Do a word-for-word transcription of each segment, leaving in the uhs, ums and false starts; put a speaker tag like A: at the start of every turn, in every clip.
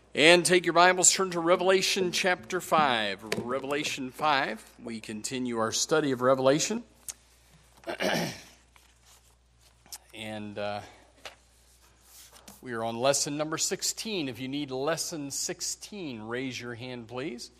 A: And take your Bibles, turn to Revelation chapter five. Revelation five, we continue our study of Revelation. and uh, we are on lesson number sixteen. If you need lesson sixteen, raise your hand, please.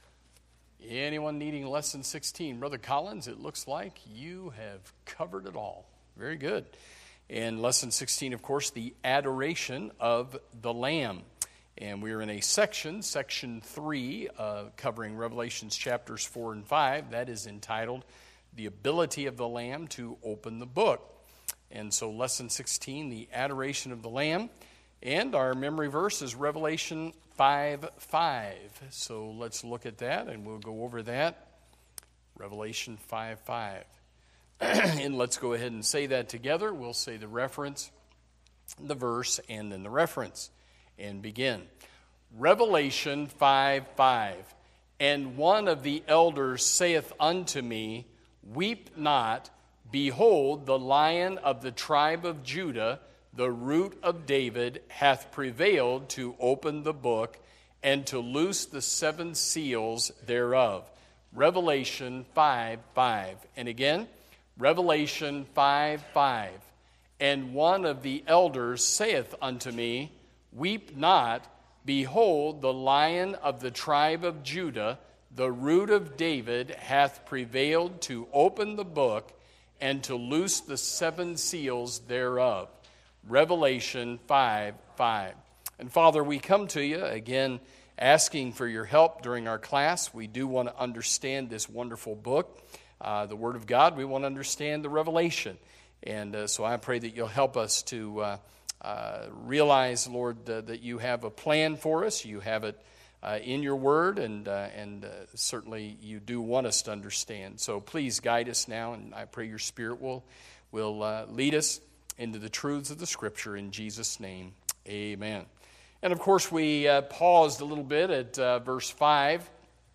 A: Anyone needing lesson sixteen? Brother Collins, it looks like you have covered it all. Very good. And lesson sixteen, of course, the adoration of the Lamb. And we are in a section, section three, uh, covering Revelations chapters four and five. That is entitled, The Ability of the Lamb to Open the Book. And so lesson sixteen, the adoration of the Lamb. And our memory verse is Revelation five five. So let's look at that and we'll go over that. Revelation five five. And let's go ahead and say that together. We'll say the reference, the verse, and then the reference. And begin. Revelation five five. And one of the elders saith unto me, Weep not, behold, the Lion of the tribe of Judah, the root of David, hath prevailed to open the book and to loose the seven seals thereof. Revelation five five. And again, Revelation five five. And one of the elders saith unto me, Weep not, behold, the Lion of the tribe of Judah, the root of David, hath prevailed to open the book and to loose the seven seals thereof. Revelation five five. And Father, we come to you again asking for your help during our class. We do want to understand this wonderful book, uh, the Word of God. We want to understand the revelation. And uh, so I pray that you'll help us to uh, Uh, realize, Lord, uh, that you have a plan for us. You have it uh, in your word, and uh, and uh, certainly you do want us to understand. So please guide us now, and I pray your Spirit will will uh, lead us into the truths of the Scripture in Jesus' name. Amen. And of course, we uh, paused a little bit at uh, verse five.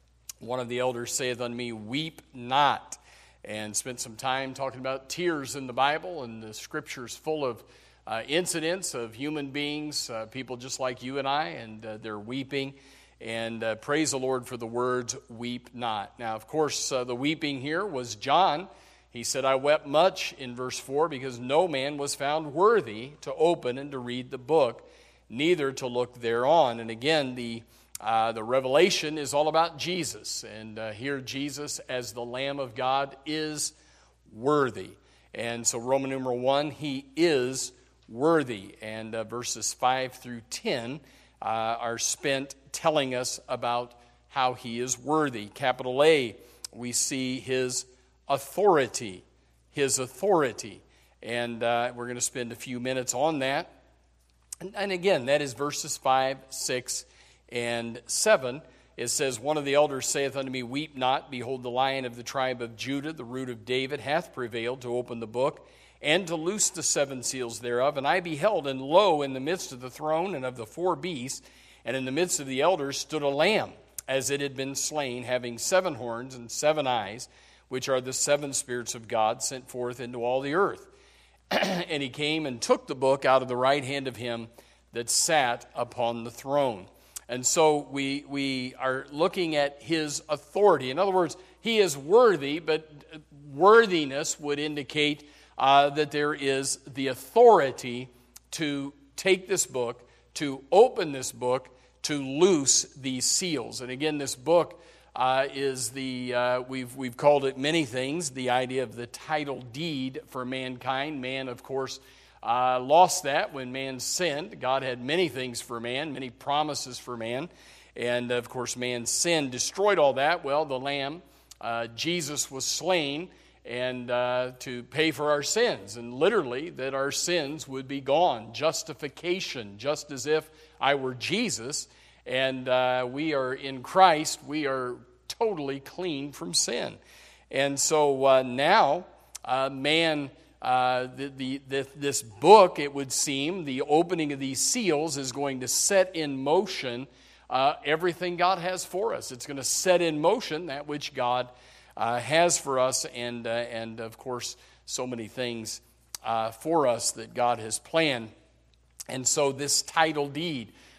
A: One of the elders saith unto me, Weep not, and spent some time talking about tears in the Bible, and the Scripture's full of Uh, incidents of human beings, uh, people just like you and I, and uh, they're weeping. And uh, praise the Lord for the words, weep not. Now, of course, uh, the weeping here was John. He said, I wept much in verse four because no man was found worthy to open and to read the book, neither to look thereon. And again, the uh, the revelation is all about Jesus. And uh, here Jesus, as the Lamb of God, is worthy. And so Roman numeral one, he is worthy. And uh, verses five through ten uh, are spent telling us about how he is worthy. Capital A, we see his authority. His authority. And uh, we're going to spend a few minutes on that. And, and again, that is verses five, six, and seven. It says, One of the elders saith unto me, Weep not, behold, the Lion of the tribe of Judah, the root of David, hath prevailed to open the book, and to loose the seven seals thereof. And I beheld, and lo, in the midst of the throne and of the four beasts, and in the midst of the elders, stood a lamb, as it had been slain, having seven horns and seven eyes, which are the seven spirits of God sent forth into all the earth. And he came and took the book out of the right hand of him that sat upon the throne. And so we we are looking at his authority. In other words, he is worthy, but worthiness would indicate Uh, that there is the authority to take this book, to open this book, to loose these seals. And again, this book uh, is the, uh, we've, we've called it many things, the idea of the title deed for mankind. Man, of course, uh, lost that when man sinned. God had many things for man, many promises for man. And of course, man's sin destroyed all that. Well, the Lamb, uh, Jesus was slain, and uh, to pay for our sins, and literally that our sins would be gone. Justification, just as if I were Jesus, and uh, we are in Christ, we are totally clean from sin. And so uh, now, uh, man, uh, the, the, the, this book, it would seem, the opening of these seals is going to set in motion uh, everything God has for us. It's going to set in motion that which God Uh, has for us, and uh, and of course so many things uh, for us that God has planned. And so this title deed,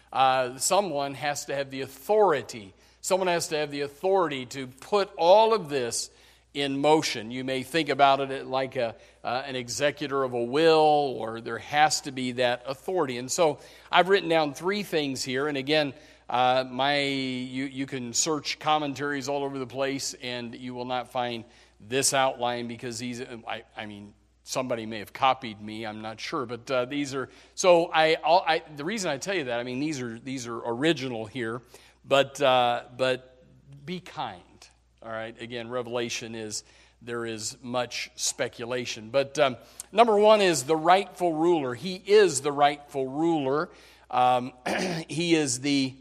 A: Uh, someone has to have the authority. Someone has to have the authority to put all of this in motion. You may think about it like a, uh, an executor of a will, or there has to be that authority. And so I've written down three things here. And again, uh, my you, you can search commentaries all over the place, and you will not find this outline because these, I, I mean, somebody may have copied me. I'm not sure, but uh, these are. So I, I, the reason I tell you that, I mean, these are these are original here, but uh, but be kind. All right. Again, Revelation is there is much speculation, but um, number one is the rightful ruler. He is the rightful ruler. Um, he is the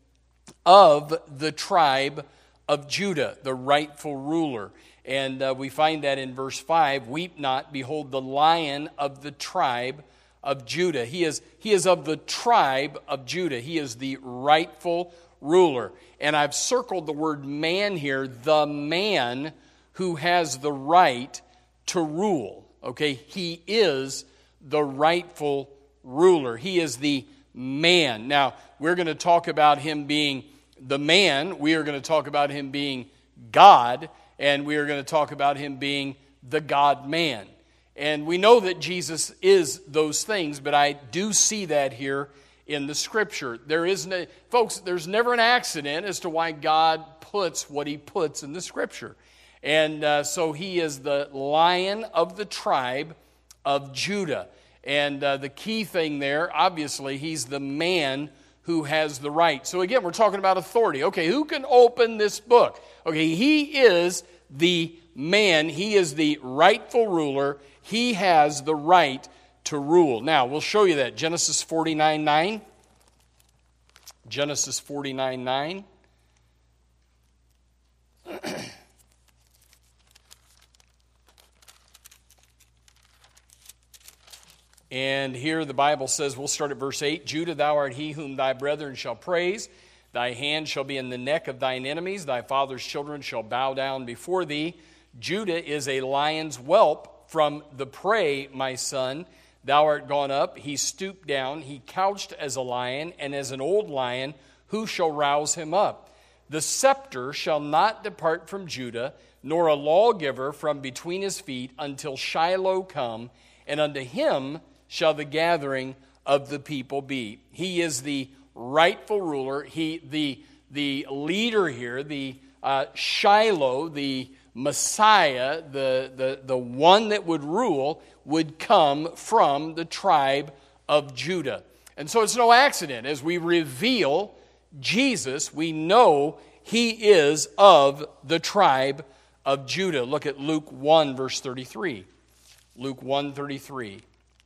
A: of the tribe of Judah, the rightful ruler. And uh, we find that in verse five, weep not, behold the lion of the tribe of Judah. He is, he is of the tribe of Judah. He is the rightful ruler. And I've circled the word man here, the man who has the right to rule. Okay, he is the rightful ruler. He is the man. Now, we're going to talk about him being the man. We are going to talk about him being God. And we are going to talk about him being the God-man. And we know that Jesus is those things, but I do see that here in the Scripture. There is no, folks, there's never an accident as to why God puts what he puts in the Scripture. And uh, so he is the Lion of the tribe of Judah. And uh, the key thing there, obviously, he's the man who has the right. So again, we're talking about authority. Okay, who can open this book? Okay, he is the man. He is the rightful ruler. He has the right to rule. Now, we'll show you that. Genesis forty-nine nine. Genesis forty-nine nine. And here the Bible says, we'll start at verse eight. Judah, thou art he whom thy brethren shall praise. Thy hand shall be in the neck of thine enemies. Thy father's children shall bow down before thee. Judah is a lion's whelp from the prey, my son. Thou art gone up. He stooped down. He couched as a lion, and as an old lion, who shall rouse him up? The scepter shall not depart from Judah, nor a lawgiver from between his feet, until Shiloh come, and unto him shall the gathering of the people be. He is the rightful ruler. He, the, the leader here, the uh, Shiloh, the Messiah, the, the, the one that would rule, would come from the tribe of Judah. And so it's no accident. As we reveal Jesus, we know he is of the tribe of Judah. Look at Luke one, verse thirty-three. Luke one thirty-three.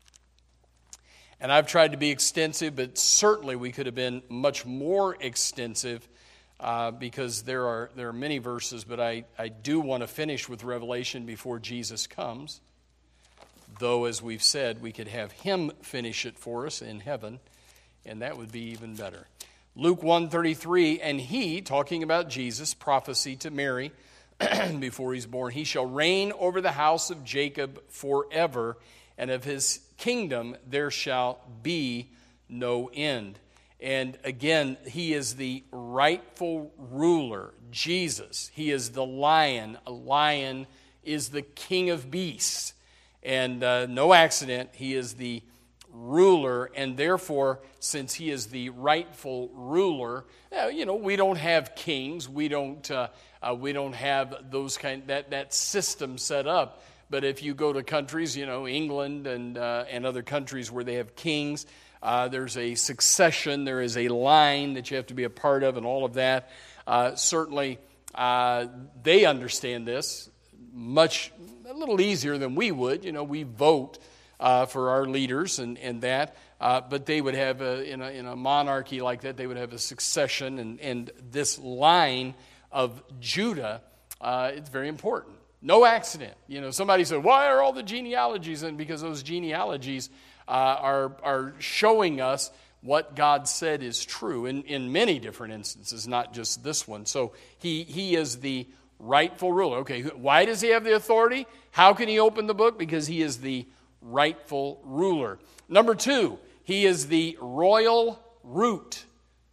A: And I've tried to be extensive, but certainly we could have been much more extensive uh, because there are there are many verses, but I, I do want to finish with Revelation before Jesus comes. Though, as we've said, we could have him finish it for us in heaven, and that would be even better. Luke one thirty-three, and he, talking about Jesus, prophecy to Mary before he's born, he shall reign over the house of Jacob forever, and of his kingdom there shall be no end. And again, he is the rightful ruler, Jesus. He is the lion. A lion is the king of beasts. And uh, no accident, he is the ruler, and therefore, since he is the rightful ruler, uh, you know, we don't have kings. We don't. Uh, uh, we don't have those kind that that system set up. But if you go to countries, you know, England and uh, and other countries where they have kings, uh, there's a succession, there is a line that you have to be a part of, and all of that. Uh, certainly, uh, they understand this much a little easier than we would. You know, we vote uh, for our leaders and and that, uh, but they would have a, in a in a monarchy like that, they would have a succession, and and this line of Judah, uh, it's very important. No accident. You know, somebody said, why are all the genealogies in? Because those genealogies uh, are, are showing us what God said is true in, in many different instances, not just this one. So he, he is the rightful ruler. Okay, why does he have the authority? How can he open the book? Because he is the rightful ruler. Number two, he is the royal root.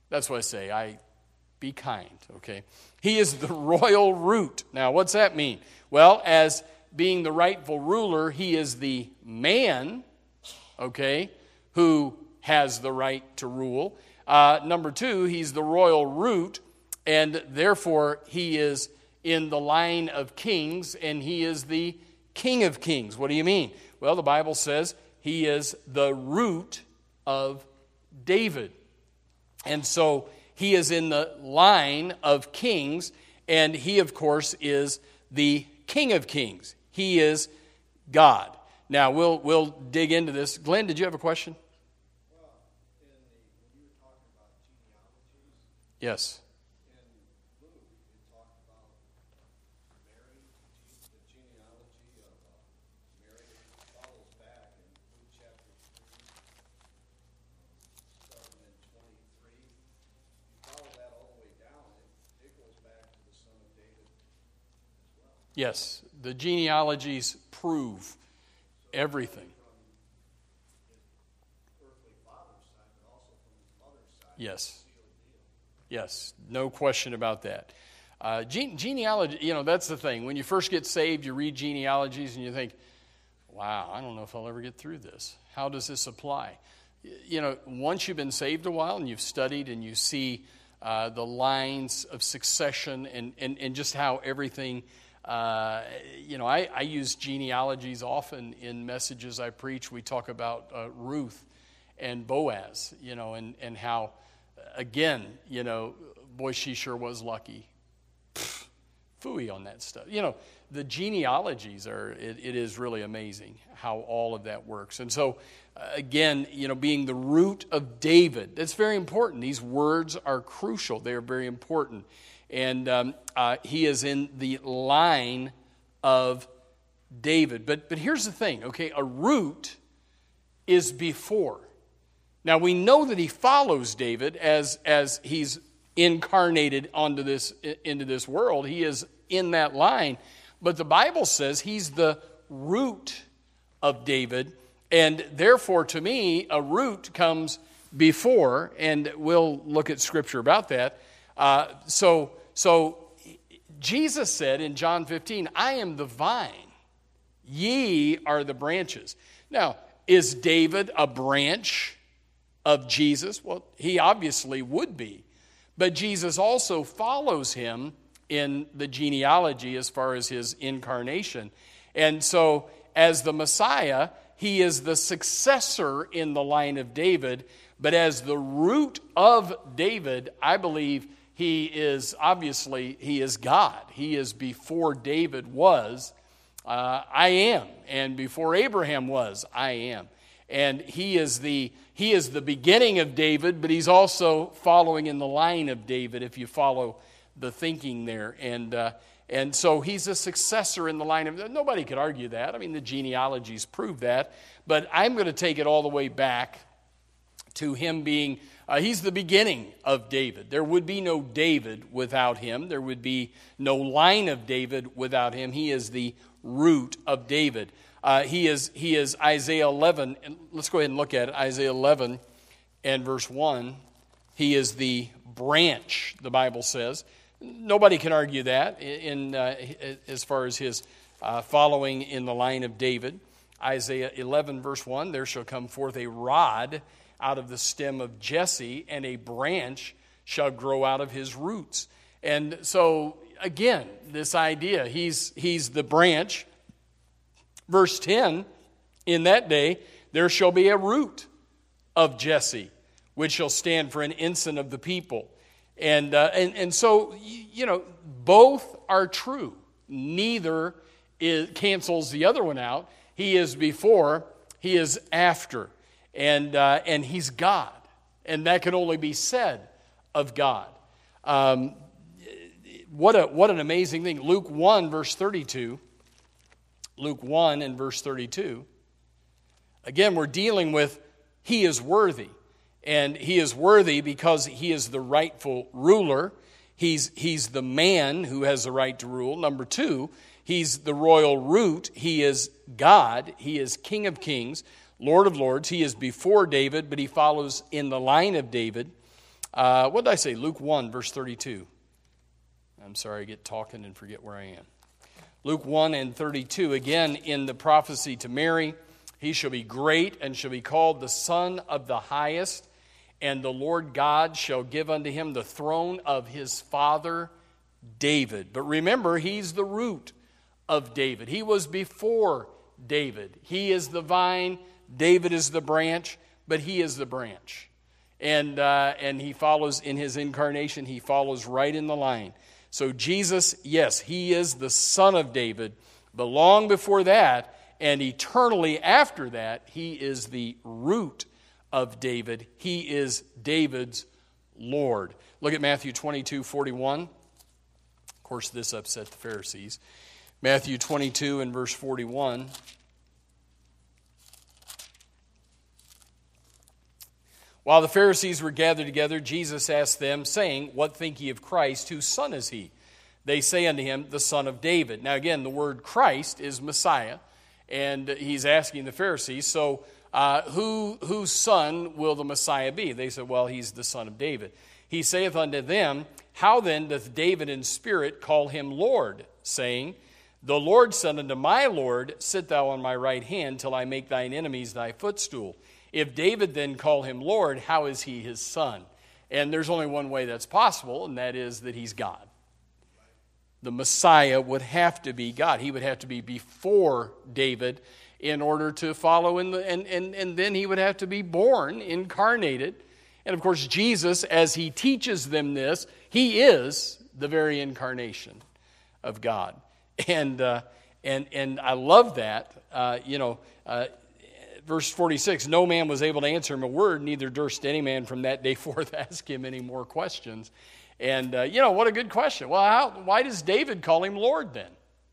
A: That's what I say. I be kind, okay? He is the royal root. Now, what's that mean? Well, as being the rightful ruler, he is the man, okay, who has the right to rule. Uh, number two, he's the royal root, and therefore he is in the line of kings, and he is the King of Kings. What do you mean? Well, the Bible says he is the root of David. And so he is in the line of kings, and he, of course, is the King of Kings. He is God. Now, we'll we'll dig into this. Glenn, did you have a question?
B: Well, in the, when you were talking about genealogies,
A: Yes.
B: in Luke, you talked about Mary, the genealogy of uh, Mary follows back in Luke chapter three, starting in twenty-three. You follow that all the way down, it, it goes back to the son of David as well.
A: Yes. The genealogies prove everything. Yes. Yes, no question about that. Uh, gene- genealogy, you know, that's the thing. When you first get saved, you read genealogies and you think, wow, I don't know if I'll ever get through this. How does this apply? You know, once you've been saved a while and you've studied and you see uh, the lines of succession and, and, and just how everything, uh, you know, I, I use genealogies often in messages I preach. We talk about uh, Ruth and Boaz, you know, and, and how, again, you know, boy, she sure was lucky. Pfft, phooey on that stuff. You know, the genealogies are, it, it is really amazing how all of that works. And so, uh, again, you know, being the root of David, that's very important. These words are crucial. They are very important. And um, uh, he is in the line of David. But, but here's the thing, okay? A root is before. Now, we know that he follows David as, as he's incarnated onto this, into this world. He is in that line. But the Bible says he's the root of David. And therefore, to me, a root comes before. And we'll look at Scripture about that. Uh, so, so Jesus said in John fifteen, I am the vine. Ye are the branches. Now, is David a branch of Jesus? Well, he obviously would be. But Jesus also follows him in the genealogy as far as his incarnation. And so, as the Messiah, he is the successor in the line of David. But as the root of David, I believe he is, obviously, he is God. He is before David was, uh, I am. And before Abraham was, I am. And he is the he is the beginning of David, but he's also following in the line of David, if you follow the thinking there. And uh, and so he's a successor in the line of, nobody could argue that. I mean, the genealogies prove that. But I'm going to take it all the way back to him being, uh, he's the beginning of David. There would be no David without him. There would be no line of David without him. He is the root of David. Uh, he is he is Isaiah eleven, and let's go ahead and look at it. Isaiah eleven and verse one. He is the branch, the Bible says. Nobody can argue that in, in uh, as far as his uh, following in the line of David. Isaiah eleven verse one, there shall come forth a rod out of the stem of Jesse, and a branch shall grow out of his roots. And so, again, this idea, he's he's the branch. Verse ten, in that day there shall be a root of Jesse, which shall stand for an ensign of the people. And, uh, and, and so, you know, both are true. Neither is, cancels the other one out. He is before, he is after. And, uh, and he's God. And that can only be said of God. Um, what, a, what an amazing thing. Luke one, verse thirty-two. Luke one and verse thirty-two. Again, we're dealing with he is worthy. And he is worthy because he is the rightful ruler. He's, he's the man who has the right to rule. Number two, he's the royal root. He is God. He is King of kings, Lord of lords. He is before David, but he follows in the line of David. Uh, what did I say? Luke one, verse thirty-two. I'm sorry, I get talking and forget where I am. Luke one and thirty-two, again in the prophecy to Mary, he shall be great and shall be called the Son of the Highest, and the Lord God shall give unto him the throne of his father David. But remember, he's the root of David. He was before David. He is the vine, David is the branch, but he is the branch. And, uh, and he follows in his incarnation, he follows right in the line. So Jesus, yes, he is the Son of David, but long before that and eternally after that, he is the root of David. He is David's Lord. Look at Matthew twenty-two forty-one. Of course, this upset the Pharisees. Matthew twenty-two and verse forty-one. While the Pharisees were gathered together, Jesus asked them, saying, What think ye of Christ? Whose son is he? They say unto him, The Son of David. Now again, the word Christ is Messiah, and he's asking the Pharisees, so uh, who whose son will the Messiah be? They said, Well, he's the Son of David. He saith unto them, How then doth David in spirit call him Lord, saying, The Lord said unto my Lord, Sit thou on my right hand, till I make thine enemies thy footstool. If David then call him Lord, how is he his son? And there's only one way that's possible, and that is that he's God. The Messiah would have to be God. He would have to be before David in order to follow, in the, and, and, and then he would have to be born, incarnated. And of course, Jesus, as he teaches them this, he is the very incarnation of God. And, uh, and, and I love that, uh, you know, uh, Verse forty-six, no man was able to answer him a word, neither durst any man from that day forth ask him any more questions. And, uh, you know, what a good question. Well, how, why does David call him Lord then?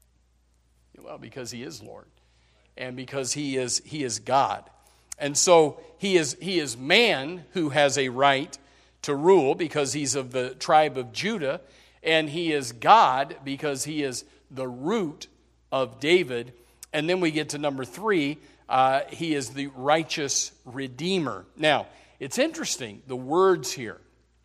A: Well, because he is Lord. And because he is he is God. And so he is he is man who has a right to rule because he's of the tribe of Judah. And he is God because he is the root of David. And then we get to number three. Uh, he is the righteous Redeemer. Now, it's interesting, the words here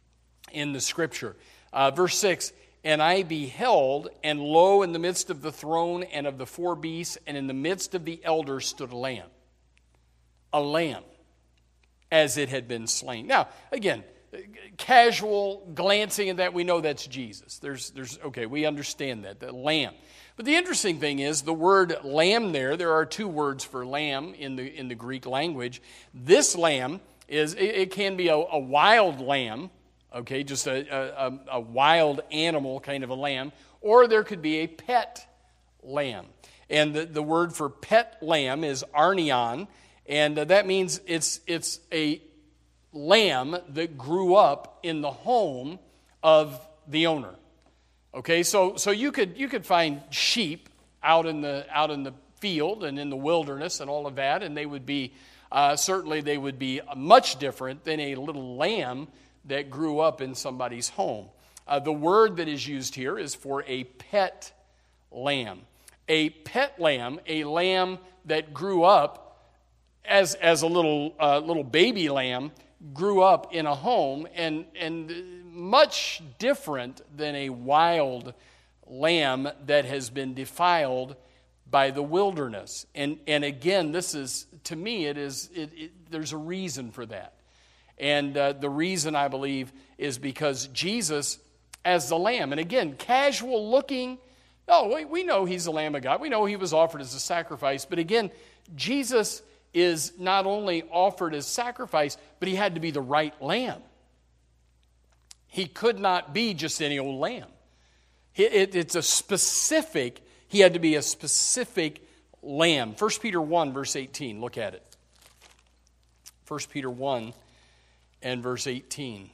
A: in the Scripture. Uh, verse six, And I beheld, and lo, in the midst of the throne and of the four beasts, and in the midst of the elders stood a lamb. A lamb, as it had been slain. Now, again, casual glancing at that, we know that's Jesus. There's, there's okay, we understand that, the lamb. But the interesting thing is the word lamb there, there are two words for lamb in the in the Greek language. This lamb is, it, it can be a, a wild lamb, okay, just a, a, a wild animal kind of a lamb, or there could be a pet lamb. And the, the word for pet lamb is arnion, and uh, that means it's it's a lamb that grew up in the home of the owner. Okay, so so you could you could find sheep out in the out in the field and in the wilderness and all of that, and they would be uh, certainly they would be much different than a little lamb that grew up in somebody's home. Uh, the word that is used here is for a pet lamb, a pet lamb, a lamb that grew up as as a little uh, little baby lamb, grew up in a home and and. much different than a wild lamb that has been defiled by the wilderness. And and again, this is, to me, it is it, it, there's a reason for that. And uh, the reason, I believe, is because Jesus as the lamb, and again, casual looking, no, we, we know he's the Lamb of God. We know he was offered as a sacrifice. But again, Jesus is not only offered as sacrifice, but he had to be the right lamb. He could not be just any old lamb. It, it, it's a specific, he had to be a specific lamb. First Peter one, verse eighteen, look at it. First Peter one and verse eighteen.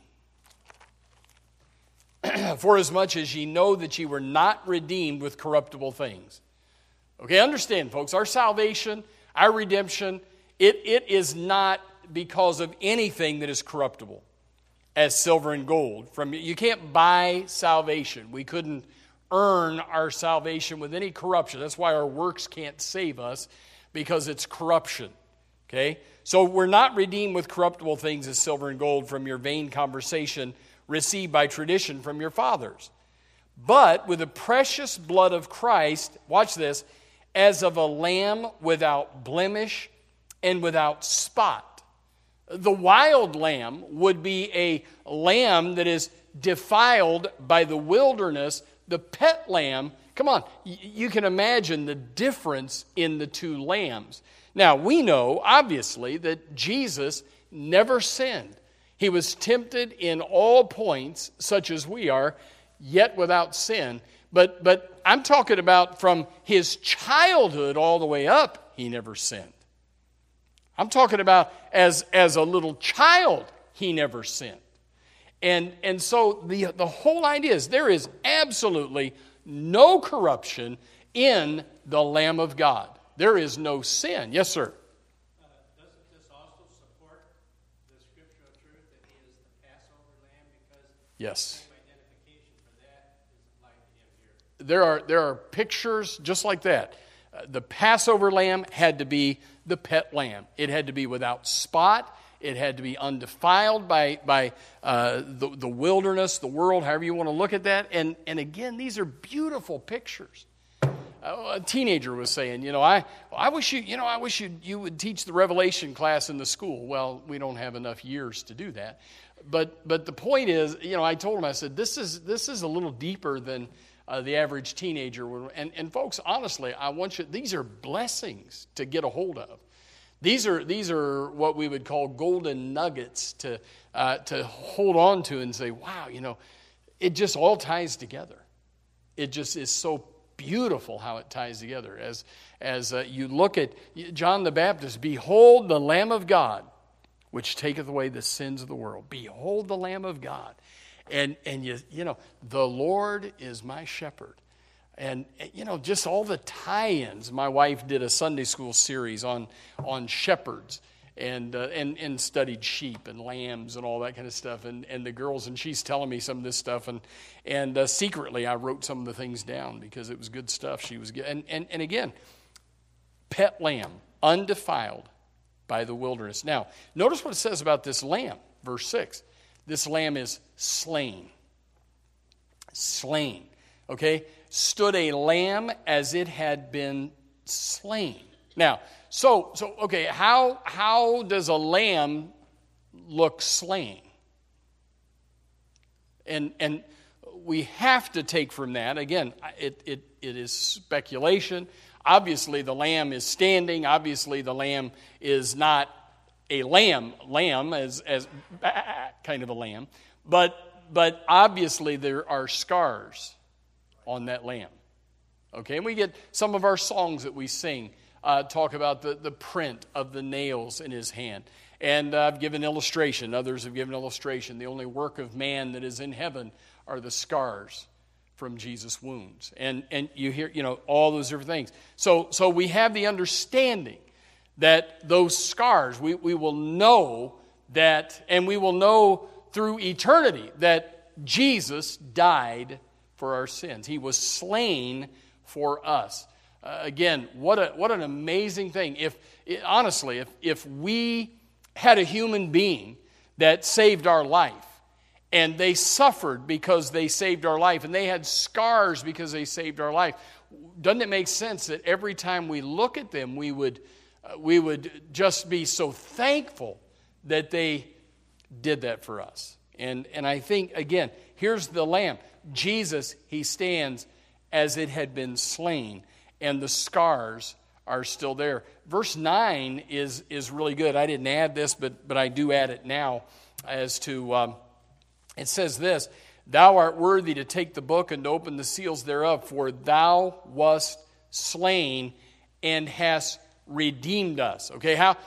A: For as much as ye know that ye were not redeemed with corruptible things. Okay, understand, folks, our salvation, our redemption, it, it is not because of anything that is corruptible, as silver and gold. From you can't buy salvation. We couldn't earn our salvation with any corruption. That's why our works can't save us, because it's corruption. Okay? So we're not redeemed with corruptible things as silver and gold from your vain conversation received by tradition from your fathers, but with the precious blood of Christ, watch this, as of a lamb without blemish and without spot. The wild lamb would be a lamb that is defiled by the wilderness. The pet lamb, come on, you can imagine the difference in the two lambs. Now, we know, obviously, that Jesus never sinned. He was tempted in all points, such as we are, yet without sin. But, but I'm talking about from his childhood all the way up, he never sinned. I'm talking about as, as a little child, he never sinned. And, and so the, the whole idea is there is absolutely no corruption in the Lamb of God. There is no sin. Yes, sir.
C: Uh, doesn't this also support the scriptural truth that he is the Passover lamb? Because
A: yes.
C: the identification for that is like him here.
A: There are, there are pictures just like that. Uh, the Passover lamb had to be the pet lamb. It had to be without spot. It had to be undefiled by, by uh, the, the wilderness, the world, however you want to look at that. And, and again, these are beautiful pictures. A teenager was saying, you know, I I wish you, you know, I wish you you would teach the Revelation class in the school. Well, we don't have enough years to do that. But but the point is, you know, I told him, I said, this is this is a little deeper than uh, the average teenager would. And and folks, honestly, I want you. These are blessings to get a hold of. These are these are what we would call golden nuggets to uh, to hold on to and say, wow, you know, it just all ties together. It just is so beautiful how it ties together. As as uh, you look at John the Baptist, behold the Lamb of God, which taketh away the sins of the world. Behold the Lamb of God. And and you you know, the Lord is my shepherd. And you know, just all the tie-ins. My wife did a Sunday school series on on shepherds and uh, and and studied sheep and lambs and all that kind of stuff. And and the girls, and she's telling me some of this stuff. And and uh, secretly, I wrote some of the things down because it was good stuff. She was good. And and and again, pet lamb, undefiled by the wilderness. Now, notice what it says about this lamb. Verse six. This lamb is slain. Slain. Okay? Stood a lamb as it had been slain. Now, so so okay, how how does a lamb look slain? And and we have to take from that, again, it it it is speculation. Obviously the lamb is standing, obviously the lamb is not a lamb, lamb as as kind of a lamb, but but obviously there are scars on that lamb. Okay, and we get some of our songs that we sing uh, talk about the, the print of the nails in his hand. And uh, I've given illustration, others have given illustration. The only work of man that is in heaven are the scars from Jesus' wounds. And and you hear, you know, all those different things. So so we have the understanding that those scars, we, we will know that, and we will know through eternity that Jesus died for our sins. He was slain for us. Uh, again, what a what an amazing thing. If honestly, if if we had a human being that saved our life, and they suffered because they saved our life, and they had scars because they saved our life, doesn't it make sense that every time we look at them, we would uh, we would just be so thankful that they did that for us? And and I think, again, here's the lamb. Jesus, he stands as it had been slain, and the scars are still there. Verse nine is is really good. I didn't add this, but but I do add it now as to, um, it says this, thou art worthy to take the book and to open the seals thereof, for thou wast slain and hast redeemed us. Okay, how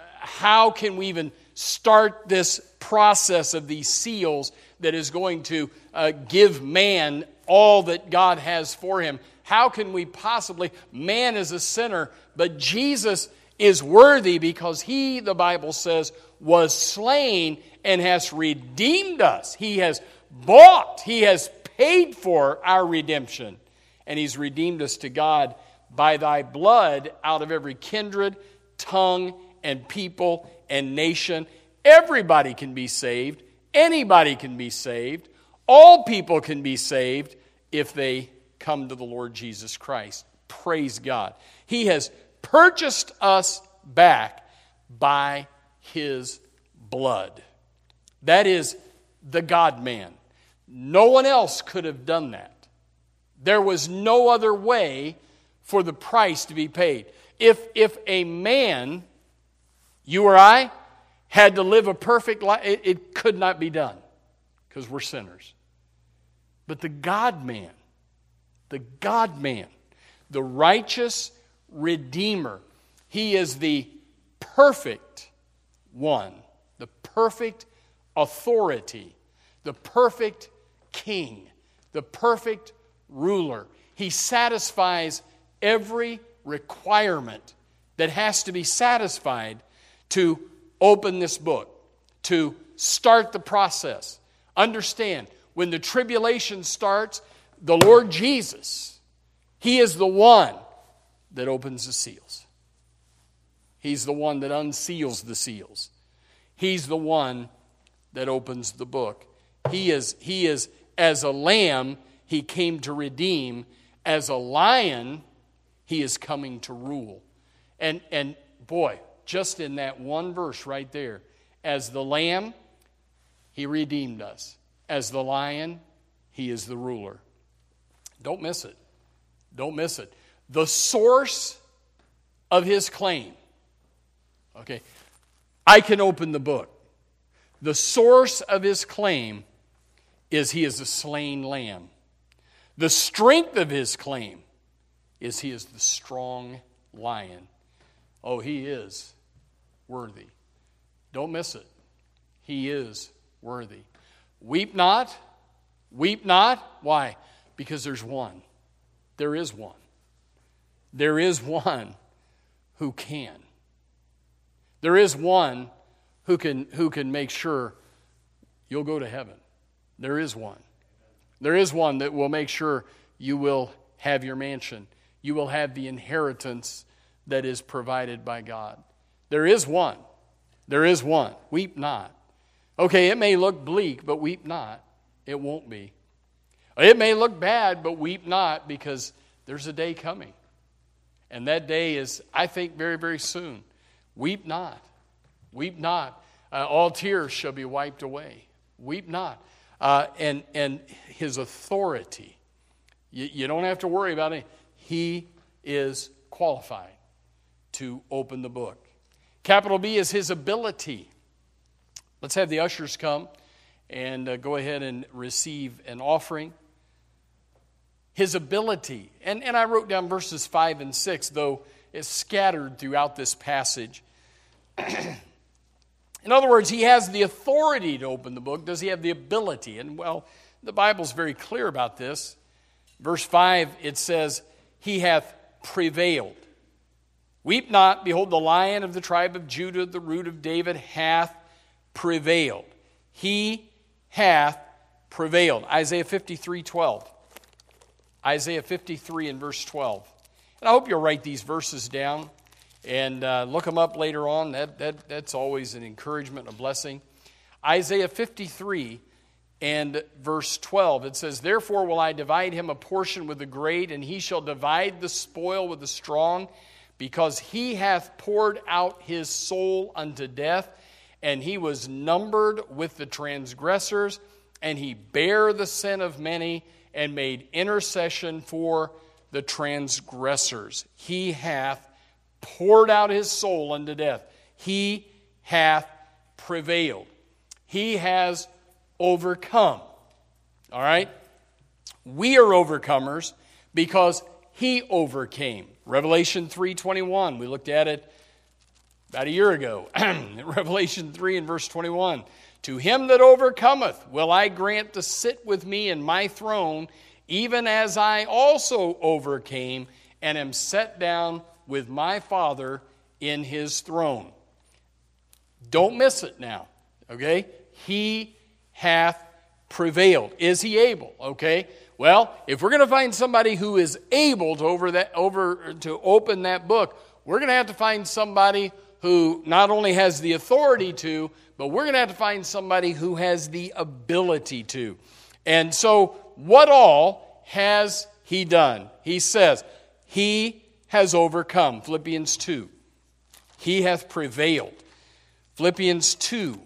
A: how can we even start this process of these seals that is going to uh, give man all that God has for him? How can we possibly, man is a sinner, but Jesus is worthy because he, the Bible says, was slain and has redeemed us. He has bought, he has paid for our redemption, and he's redeemed us to God by thy blood out of every kindred, tongue, and people and nation. Everybody can be saved. Anybody can be saved. All people can be saved if they come to the Lord Jesus Christ. Praise God. He has purchased us back by His blood. That is the God-man. No one else could have done that. There was no other way for the price to be paid. If, if a man, you or I, had to live a perfect life, it, it could not be done because we're sinners. But the God-man, the God-man, the righteous Redeemer, He is the perfect one, the perfect authority, the perfect king, the perfect ruler. He satisfies every requirement that has to be satisfied to open this book, to start the process. Understand, when the tribulation starts, the Lord Jesus, He is the one that opens the seals. He's the one that unseals the seals. He's the one that opens the book. He is, he is, as a lamb, He came to redeem. As a lion, He is coming to rule. And, and boy, just in that one verse right there, as the lamb, He redeemed us. As the lion, He is the ruler. Don't miss it. Don't miss it. The source of His claim. Okay, I can open the book. The source of His claim is He is the slain lamb. The strength of His claim is He is the strong lion. Oh, He is worthy. Don't miss it. He is worthy. Weep not. Weep not. Why? Because there's one. There is one. There is one who can. There is one who can, who can make sure you'll go to heaven. There is one. There is one that will make sure you will have your mansion. You will have the inheritance that is provided by God. There is one. There is one. Weep not. Okay, it may look bleak, but weep not. It won't be. It may look bad, but weep not, because there's a day coming. And that day is, I think, very, very soon. Weep not. Weep not. Uh, all tears shall be wiped away. Weep not. Uh, and, and His authority, you, you don't have to worry about it. He is qualified to open the book. Capital B is His ability. Let's have the ushers come and uh, go ahead and receive an offering. His ability. And, and I wrote down verses five and six, though it's scattered throughout this passage. In other words, He has the authority to open the book. Does He have the ability? And, well, the Bible's very clear about this. Verse five, it says, He hath prevailed. Weep not, behold, the Lion of the tribe of Judah, the Root of David, hath prevailed. He hath prevailed. Isaiah fifty-three twelve. Isaiah fifty-three and verse twelve. And I hope you'll write these verses down and uh, look them up later on. That, that, that's always an encouragement, a blessing. Isaiah fifty-three and verse twelve. It says, Therefore will I divide him a portion with the great, and he shall divide the spoil with the strong, because he hath poured out his soul unto death, and he was numbered with the transgressors, and he bare the sin of many, and made intercession for the transgressors. He hath poured out his soul unto death. He hath prevailed. He has overcome. All right? We are overcomers because He overcame. Revelation three twenty-one, we looked at it about a year ago. Revelation three and verse twenty-one. To him that overcometh will I grant to sit with me in my throne, even as I also overcame and am set down with my Father in His throne. Don't miss it now, okay? He hath prevailed. Is He able? Okay. Well, if we're going to find somebody who is able to over that over to open that book, we're going to have to find somebody who not only has the authority to, but we're going to have to find somebody who has the ability to. And so, what all has he done? He says, he has overcome. Philippians two. He hath prevailed. Philippians two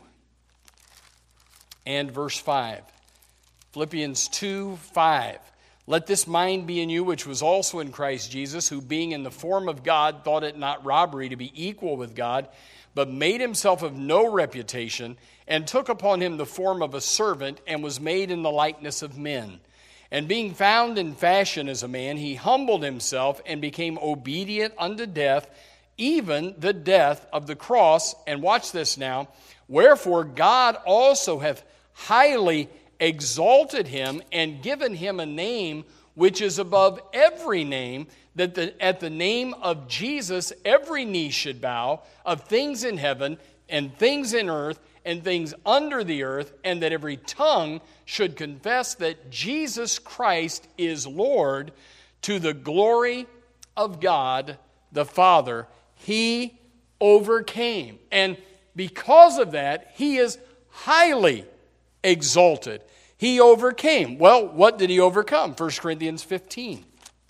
A: and verse five. Philippians two, five. Let this mind be in you, which was also in Christ Jesus, who being in the form of God, thought it not robbery to be equal with God, but made himself of no reputation, and took upon him the form of a servant, and was made in the likeness of men. And being found in fashion as a man, he humbled himself, and became obedient unto death, even the death of the cross. And watch this now. Wherefore God also hath highly exalted him, and given him a name which is above every name, that the, at the name of Jesus every knee should bow, of things in heaven and things in earth and things under the earth, and that every tongue should confess that Jesus Christ is Lord, to the glory of God the Father. He overcame, and because of that, he is highly exalted. He overcame. Well, what did he overcome? First Corinthians fifteen.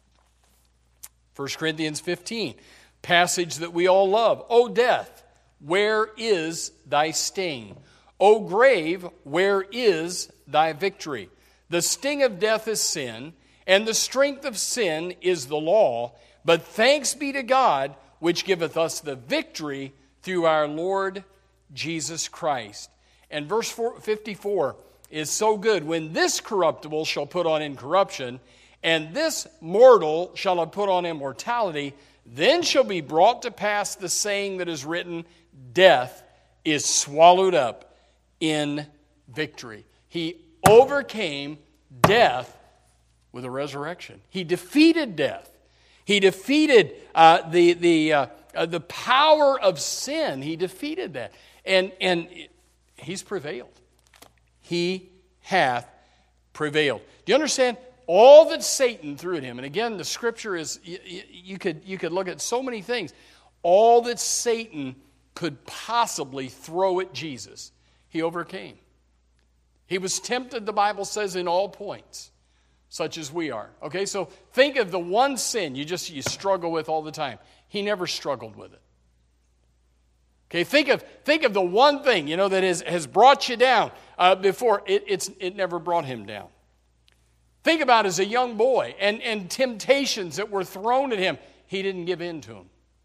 A: First Corinthians fifteen, passage that we all love. O death, where is thy sting? O grave, where is thy victory? The sting of death is sin, and the strength of sin is the law. But thanks be to God, which giveth us the victory through our Lord Jesus Christ. And verse fifty-four is so good. When this corruptible shall put on incorruption, and this mortal shall have put on immortality, then shall be brought to pass the saying that is written, death is swallowed up in victory. He overcame death with a resurrection. He defeated death. He defeated uh, the, the, uh, uh, the power of sin. He defeated that. And, and he's prevailed. He hath prevailed. Do you understand? All that Satan threw at him, and again, the scripture is, you, you, could, you could look at so many things. All that Satan could possibly throw at Jesus, he overcame. He was tempted, the Bible says, in all points, such as we are. Okay, so think of the one sin you just you struggle with all the time. He never struggled with it. Okay, think of think of the one thing, you know, that is, has brought you down uh, before. It, it's, it never brought him down. Think about as a young boy and, and temptations that were thrown at him. He didn't give in to them.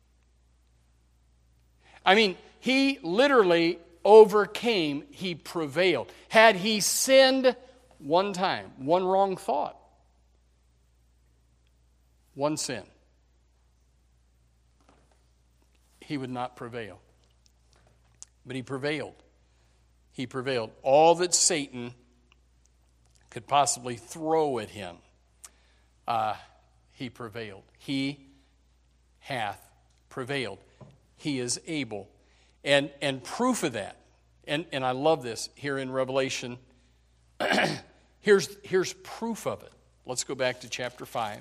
A: I mean, he literally overcame. He prevailed. Had he sinned one time, one wrong thought, one sin, he would not prevail. But he prevailed. He prevailed. All that Satan could possibly throw at him, uh, he prevailed. He hath prevailed. He is able. And, and proof of that, and, and I love this here in Revelation, here's, here's proof of it. Let's go back to chapter five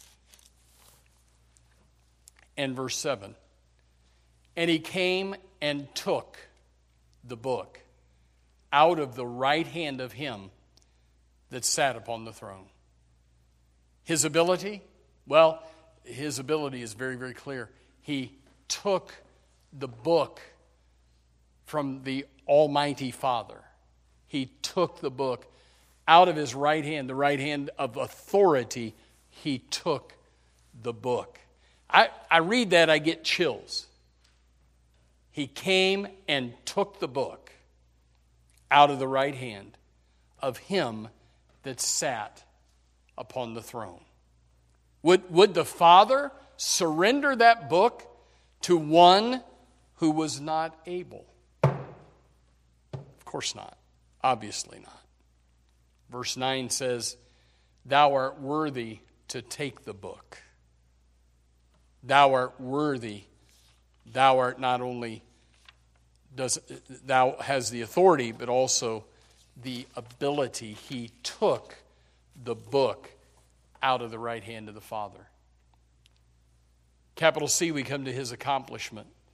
A: and verse seven. And he came and took the book out of the right hand of him that sat upon the throne. His ability? Well, his ability is very, very clear. He took the book from the Almighty Father. He took the book out of his right hand, the right hand of authority. He took the book. I, I read that, I get chills. He came and took the book out of the right hand of him that sat upon the throne. Would, would the Father surrender that book to one who was not able? Of course not. Obviously not. Verse nine says, thou art worthy to take the book. Thou art worthy. Thou art not only does thou has the authority, but also the ability. He took the book out of the right hand of the Father. Capital C, we come to his accomplishment.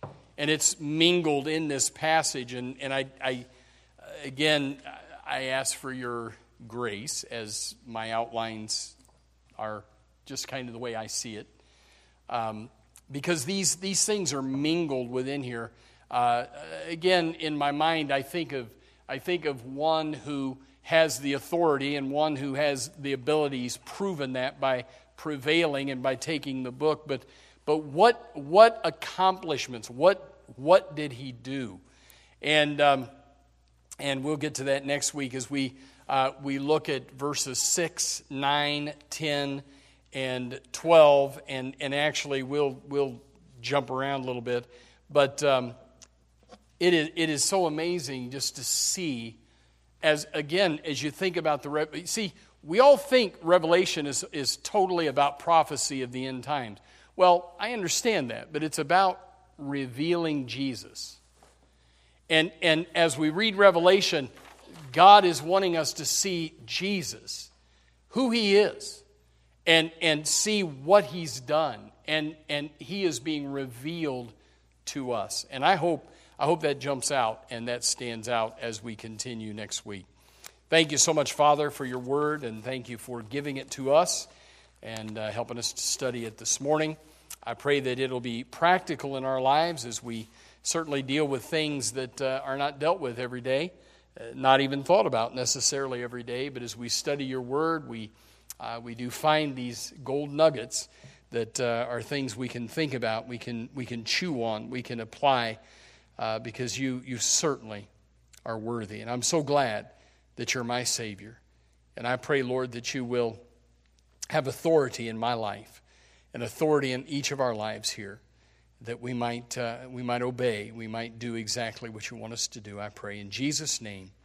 A: and it's mingled in this passage. And, and I, I, again, I ask for your grace as my outlines are just kind of the way I see it. Um, because these, these things are mingled within here. Uh, again, in my mind, I think of I think of one who has the authority and one who has the abilities, proven that by prevailing and by taking the book. But but what what accomplishments? What what did he do? And um, and we'll get to that next week as we uh, we look at verses six, nine, ten, and twelve, and and actually we'll we'll jump around a little bit, but. Um, It is, it is so amazing just to see, as again, as you think about the, see, we all think Revelation is, is totally about prophecy of the end times. Well, I understand that, but it's about revealing Jesus. And, and as we read Revelation, God is wanting us to see Jesus, who he is, and, and see what he's done. And, and he is being revealed to us. And I hope I hope that jumps out and that stands out as we continue next week. Thank you so much, Father, for your word, and thank you for giving it to us and uh, helping us to study it this morning. I pray that it'll be practical in our lives as we certainly deal with things that uh, are not dealt with every day, uh, not even thought about necessarily every day, but as we study your word, we, uh, we do find these gold nuggets that uh, are things we can think about, we can, we can chew on, we can apply. Uh, because you you certainly are worthy. And I'm so glad that you're my Savior. And I pray, Lord, that you will have authority in my life and authority in each of our lives here, that we might uh, we might obey, we might do exactly what you want us to do. I pray in Jesus' name.